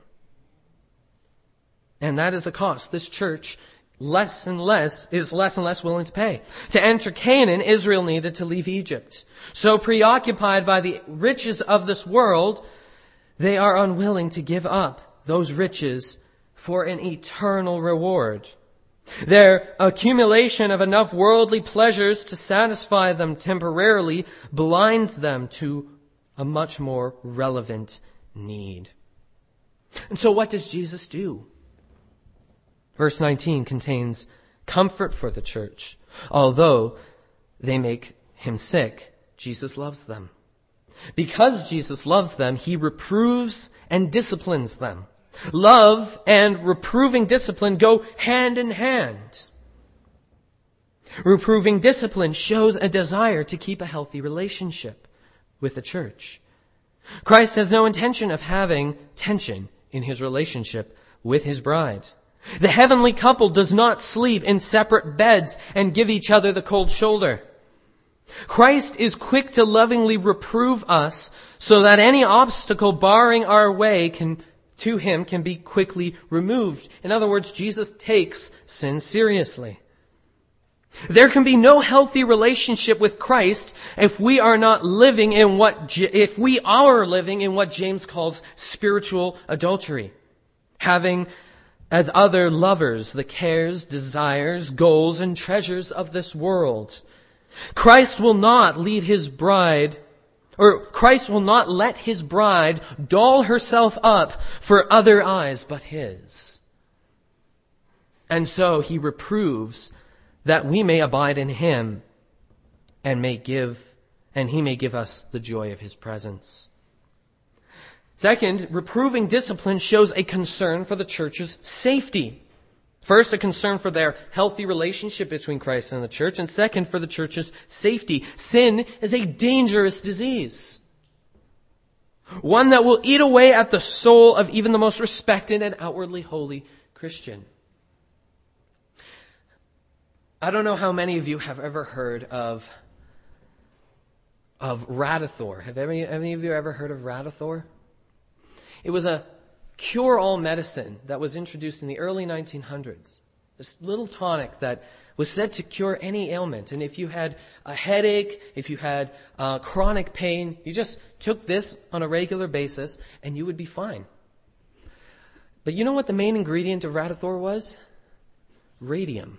And that is a cost this church less and less is less and less willing to pay. To enter Canaan, Israel needed to leave Egypt. So preoccupied by the riches of this world, they are unwilling to give up those riches for an eternal reward. Their accumulation of enough worldly pleasures to satisfy them temporarily blinds them to a much more relevant need. And so what does Jesus do? Verse nineteen contains comfort for the church. Although they make him sick, Jesus loves them. Because Jesus loves them, he reproves and disciplines them. Love and reproving discipline go hand in hand. Reproving discipline shows a desire to keep a healthy relationship with the church. Christ has no intention of having tension in his relationship with his bride. The heavenly couple does not sleep in separate beds and give each other the cold shoulder. Christ is quick to lovingly reprove us so that any obstacle barring our way can, to him can be quickly removed. In other words, Jesus takes sin seriously. There can be no healthy relationship with Christ if we are not living in what, if we are living in what James calls spiritual adultery. Having as other lovers the cares, desires, goals, and treasures of this world. Christ will not lead his bride, or Christ will not let his bride doll herself up for other eyes but his. And so he reproves that we may abide in him and may give, and he may give us the joy of his presence. Second, reproving discipline shows a concern for the church's safety. First, a concern for their healthy relationship between Christ and the church, and second, for the church's safety. Sin is a dangerous disease, one that will eat away at the soul of even the most respected and outwardly holy Christian. I don't know how many of you have ever heard of, of Radithor. Have any, any of you ever heard of Radithor? It was a cure-all medicine that was introduced in the early nineteen hundreds. This little tonic that was said to cure any ailment. And if you had a headache, if you had uh, chronic pain, you just took this on a regular basis and you would be fine. But you know what the main ingredient of Radithor was? Radium.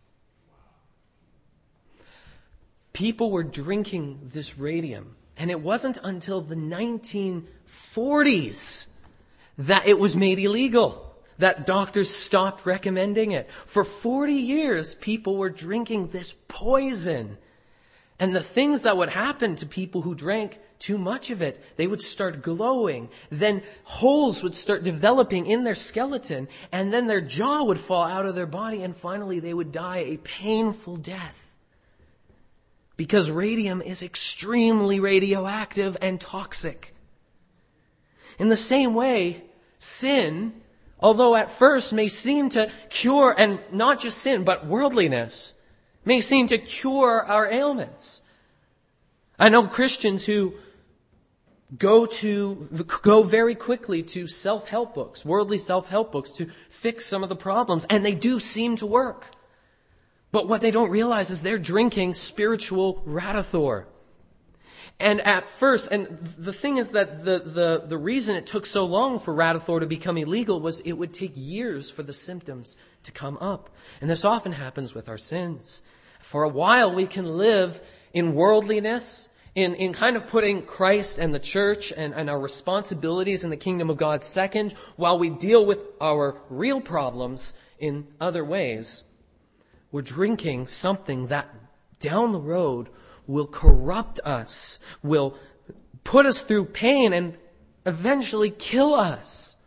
People were drinking this radium. And it wasn't until the nineteen forties that it was made illegal, that doctors stopped recommending it. For forty years, people were drinking this poison. And the things that would happen to people who drank too much of it, they would start glowing. Then holes would start developing in their skeleton. And then their jaw would fall out of their body. And finally, they would die a painful death. Because radium is extremely radioactive and toxic. In the same way, sin, although at first may seem to cure, and not just sin, but worldliness, may seem to cure our ailments. I know Christians who go to, go very quickly to self-help books, worldly self-help books to fix some of the problems, and they do seem to work. But what they don't realize is they're drinking spiritual Radithor. And at first, and the thing is that the, the, the reason it took so long for Radithor to become illegal was it would take years for the symptoms to come up. And this often happens with our sins. For a while we can live in worldliness, in, in kind of putting Christ and the church and, and our responsibilities in the kingdom of God second, while we deal with our real problems in other ways. We're drinking something that down the road will corrupt us, will put us through pain and eventually kill us.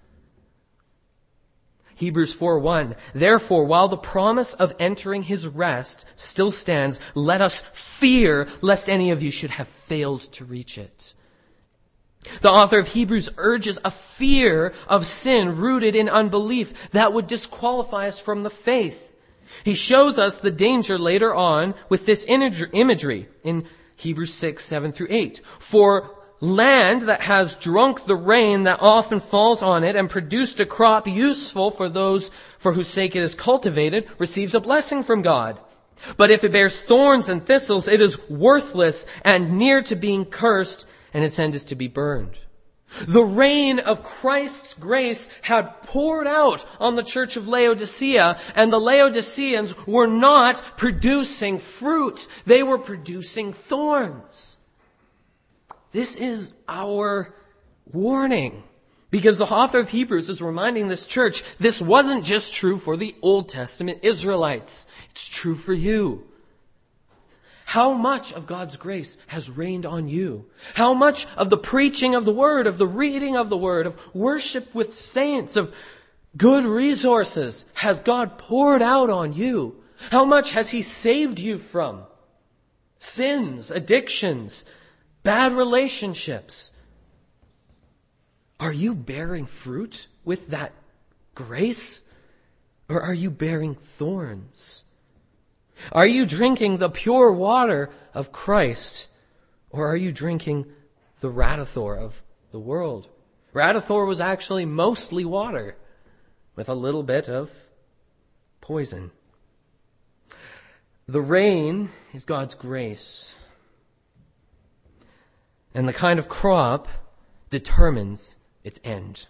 Hebrews four one, therefore, while the promise of entering his rest still stands, let us fear lest any of you should have failed to reach it. The author of Hebrews urges a fear of sin rooted in unbelief that would disqualify us from the faith. He shows us the danger later on with this imagery in Hebrews six, seven through eight. For land that has drunk the rain that often falls on it and produced a crop useful for those for whose sake it is cultivated receives a blessing from God. But if it bears thorns and thistles, it is worthless and near to being cursed, and its end is to be burned. The rain of Christ's grace had poured out on the church of Laodicea, and the Laodiceans were not producing fruit. They were producing thorns. This is our warning, because the author of Hebrews is reminding this church this wasn't just true for the Old Testament Israelites. It's true for you. How much of God's grace has rained on you? How much of the preaching of the Word, of the reading of the Word, of worship with saints, of good resources has God poured out on you? How much has He saved you from sins, addictions, bad relationships? Are you bearing fruit with that grace? Or are you bearing thorns? Are you drinking the pure water of Christ, or are you drinking the Radithor of the world? Radithor was actually mostly water with a little bit of poison. The rain is God's grace, and the kind of crop determines its end.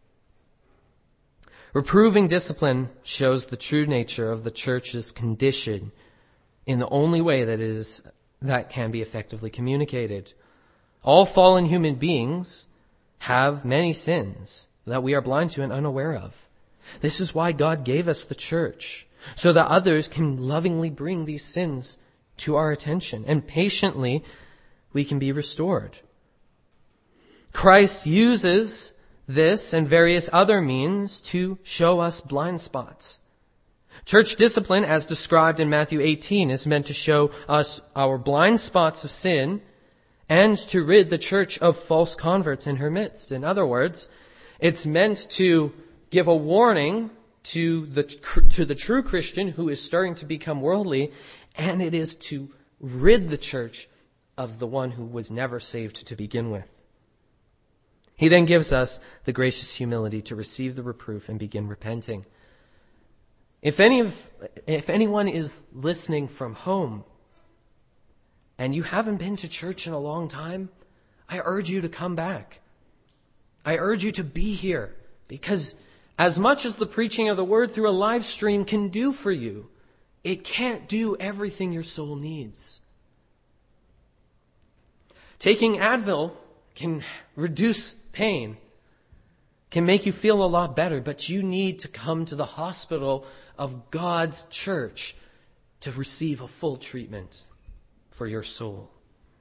Reproving discipline shows the true nature of the church's condition in the only way that is that can be effectively communicated. All fallen human beings have many sins that we are blind to and unaware of. This is why God gave us the church, so that others can lovingly bring these sins to our attention, and patiently we can be restored. Christ uses this and various other means to show us blind spots. Church discipline, as described in Matthew eighteen, is meant to show us our blind spots of sin and to rid the church of false converts in her midst. In other words, it's meant to give a warning to the, to the true Christian who is starting to become worldly, and it is to rid the church of the one who was never saved to begin with. He then gives us the gracious humility to receive the reproof and begin repenting. If any of, if anyone is listening from home and you haven't been to church in a long time, I urge you to come back. I urge you to be here, because as much as the preaching of the word through a live stream can do for you, it can't do everything your soul needs. Taking Advil can reduce pain, can make you feel a lot better, but you need to come to the hospital of God's church to receive a full treatment for your soul.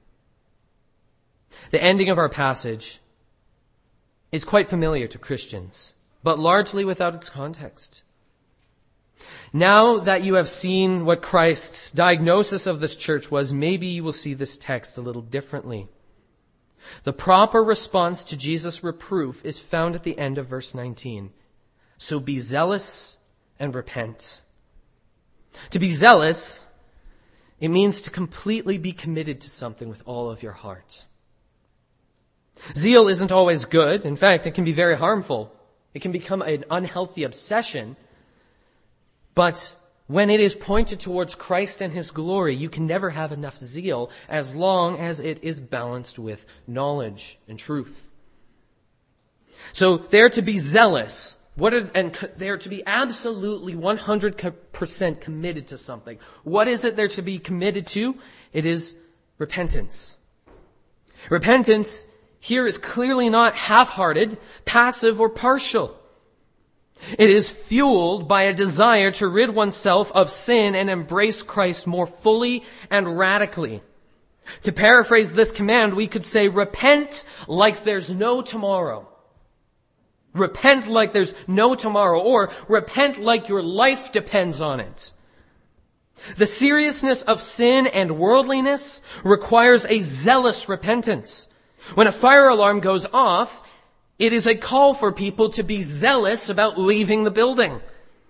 The ending of our passage is quite familiar to Christians, but largely without its context. Now that you have seen what Christ's diagnosis of this church was, maybe you will see this text a little differently. The proper response to Jesus' reproof is found at the end of verse nineteen. So be zealous and repent. To be zealous, it means to completely be committed to something with all of your heart. Zeal isn't always good. In fact, it can be very harmful. It can become an unhealthy obsession. But when it is pointed towards Christ and His glory, you can never have enough zeal as long as it is balanced with knowledge and truth. So they're to be zealous. What are, and they're to be absolutely one hundred percent committed to something. What is it they're to be committed to? It is repentance. Repentance here is clearly not half-hearted, passive, or partial. It is fueled by a desire to rid oneself of sin and embrace Christ more fully and radically. To paraphrase this command, we could say, repent like there's no tomorrow. Repent like there's no tomorrow, or repent like your life depends on it. The seriousness of sin and worldliness requires a zealous repentance. When a fire alarm goes off, it is a call for people to be zealous about leaving the building.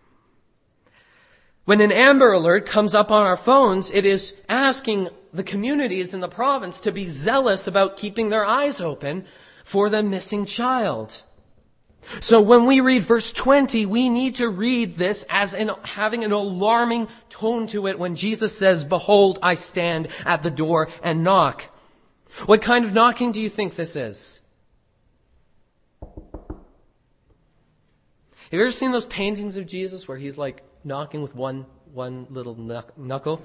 When an Amber Alert comes up on our phones, it is asking the communities in the province to be zealous about keeping their eyes open for the missing child. So when we read verse twenty, we need to read this as in having an alarming tone to it when Jesus says, "Behold, I stand at the door and knock." What kind of knocking do you think this is? Have you ever seen those paintings of Jesus where he's like knocking with one, one little knuckle?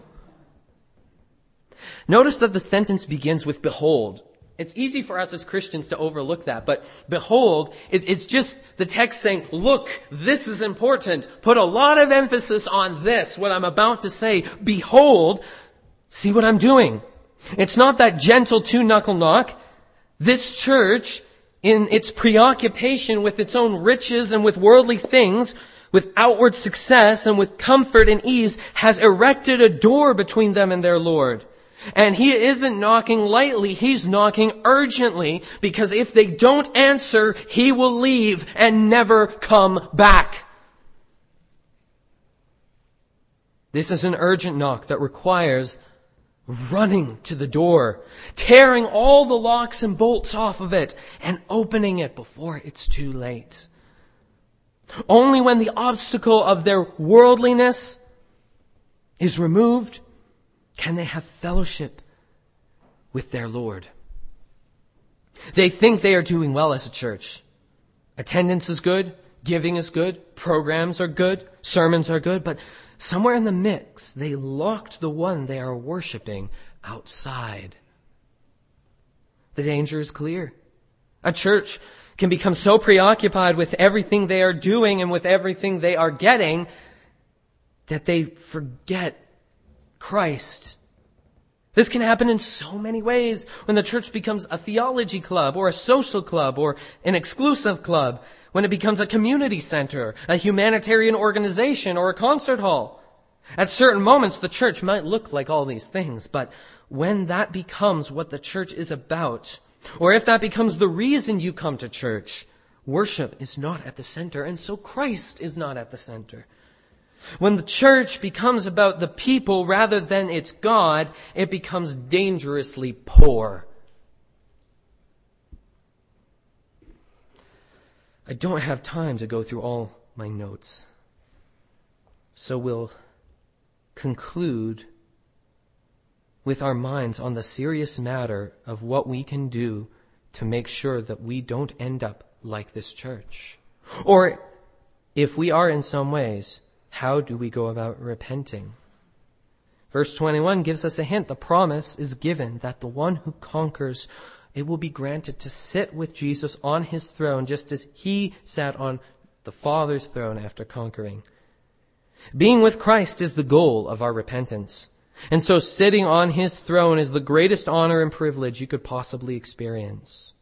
Notice that the sentence begins with behold. It's easy for us as Christians to overlook that, but behold, it, it's just the text saying, look, this is important. Put a lot of emphasis on this, what I'm about to say. Behold, see what I'm doing. It's not that gentle two-knuckle knock. This church, in its preoccupation with its own riches and with worldly things, with outward success and with comfort and ease, has erected a door between them and their Lord. And He isn't knocking lightly, He's knocking urgently, because if they don't answer, He will leave and never come back. This is an urgent knock that requires running to the door, tearing all the locks and bolts off of it, and opening it before it's too late. Only when the obstacle of their worldliness is removed can they have fellowship with their Lord. They think they are doing well as a church. Attendance is good, giving is good, programs are good, sermons are good, but somewhere in the mix, they locked the one they are worshiping outside. The danger is clear. A church can become so preoccupied with everything they are doing and with everything they are getting that they forget Christ. This can happen in so many ways when the church becomes a theology club or a social club or an exclusive club, when it becomes a community center, a humanitarian organization, or a concert hall. At certain moments, the church might look like all these things, but when that becomes what the church is about, or if that becomes the reason you come to church, worship is not at the center, and so Christ is not at the center. When the church becomes about the people rather than its God, it becomes dangerously poor. I don't have time to go through all my notes, so we'll conclude with our minds on the serious matter of what we can do to make sure that we don't end up like this church. Or if we are in some ways, how do we go about repenting? Verse twenty-one gives us a hint. The promise is given that the one who conquers, it will be granted to sit with Jesus on His throne, just as He sat on the Father's throne after conquering. Being with Christ is the goal of our repentance. And so sitting on His throne is the greatest honor and privilege you could possibly experience.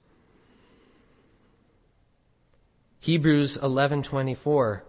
Hebrews eleven twenty-four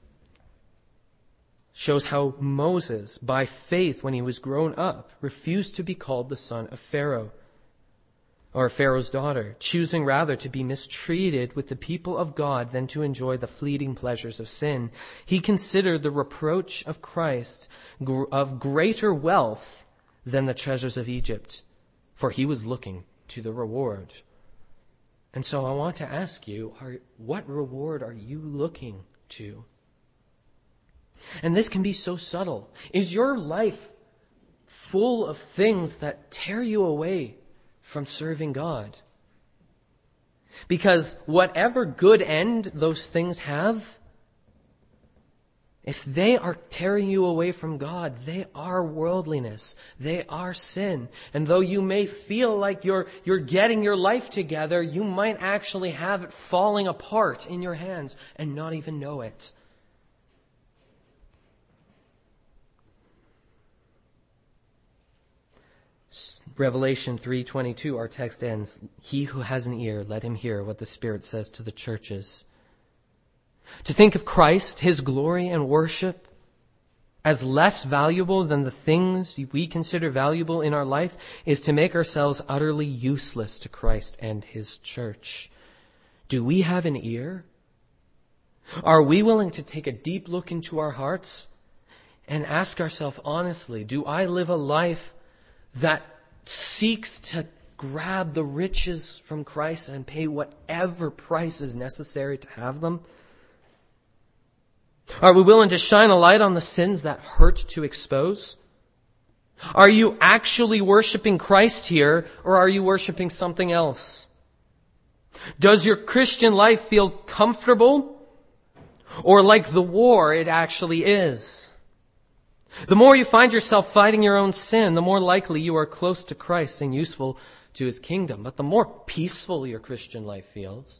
shows how Moses, by faith when he was grown up, refused to be called the son of Pharaoh, or Pharaoh's daughter, choosing rather to be mistreated with the people of God than to enjoy the fleeting pleasures of sin. He considered the reproach of Christ of greater wealth than the treasures of Egypt, for he was looking to the reward. And so I want to ask you, are, what reward are you looking to? And this can be so subtle. Is your life full of things that tear you away from serving God? Because whatever good end those things have, if they are tearing you away from God, they are worldliness. They are sin. And though you may feel like you're, you're getting your life together, you might actually have it falling apart in your hands and not even know it. Revelation three twenty-two, our text ends, "He who has an ear, let him hear what the Spirit says to the churches." To think of Christ, His glory and worship as less valuable than the things we consider valuable in our life is to make ourselves utterly useless to Christ and His church. Do we have an ear? Are we willing to take a deep look into our hearts and ask ourselves honestly, do I live a life that seeks to grab the riches from Christ and pay whatever price is necessary to have them? Are we willing to shine a light on the sins that hurt to expose? Are you actually worshiping Christ here, or are you worshiping something else? Does your Christian life feel comfortable, or like the war it actually is? The more you find yourself fighting your own sin, the more likely you are close to Christ and useful to His kingdom. But the more peaceful your Christian life feels,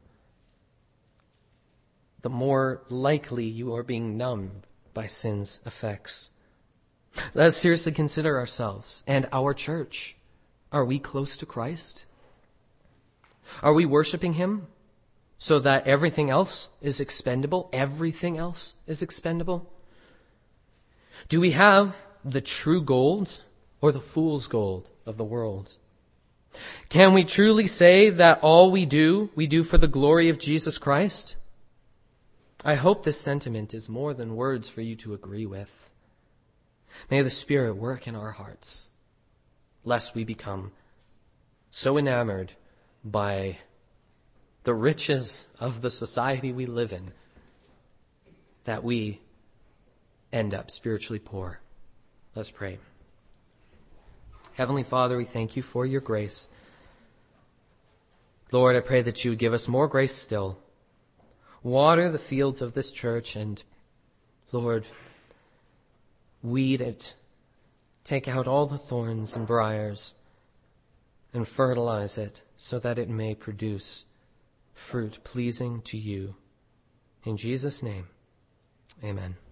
the more likely you are being numbed by sin's effects. Let us seriously consider ourselves and our church. Are we close to Christ? Are we worshiping Him so that everything else is expendable? Everything else is expendable? Do we have the true gold or the fool's gold of the world? Can we truly say that all we do, we do for the glory of Jesus Christ? I hope this sentiment is more than words for you to agree with. May the Spirit work in our hearts, lest we become so enamored by the riches of the society we live in that we end up spiritually poor. Let's pray. Heavenly Father, we thank You for Your grace. Lord, I pray that You would give us more grace still. Water the fields of this church and, Lord, weed it. Take out all the thorns and briars and fertilize it so that it may produce fruit pleasing to You. In Jesus' name, amen.